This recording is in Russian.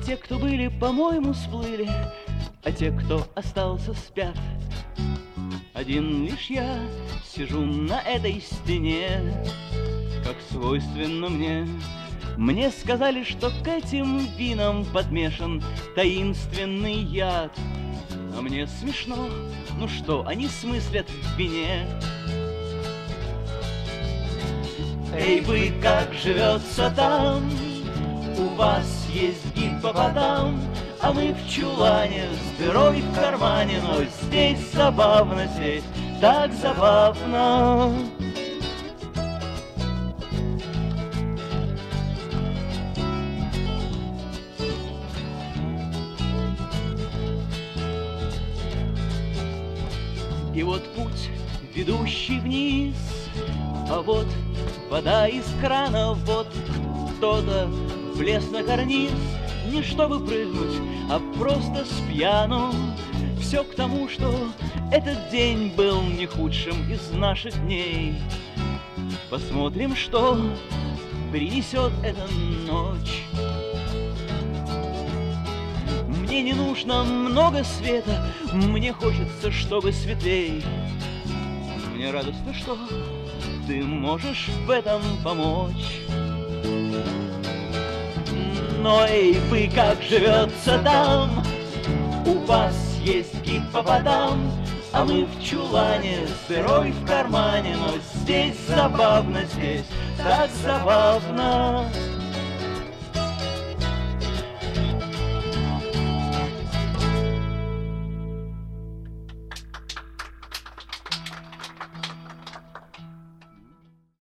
Те, кто были, по-моему, сплыли, а те, кто остался, спят. Один лишь я сижу на этой стене, как свойственно мне. Мне сказали, что к этим винам подмешан таинственный яд. А мне смешно, ну что они смыслят в вине? Эй, вы, как живется там? У вас есть гиппопотам, а мы в чулане с дырой в кармане. Но здесь забавно, здесь так забавно. И вот путь, ведущий вниз, а вот вода из крана, вот кто-то влез на карниз, не чтобы прыгнуть, а просто спьяну. Все к тому, что этот день был не худшим из наших дней. Посмотрим, что принесет эта ночь. Мне не нужно много света, мне хочется, чтобы светлей. Мне радостно, что ты можешь в этом помочь. Но эй, вы, как живется там? У вас есть гиппопотам, а мы в чулане с дырой в кармане. Но здесь забавно, здесь так забавно.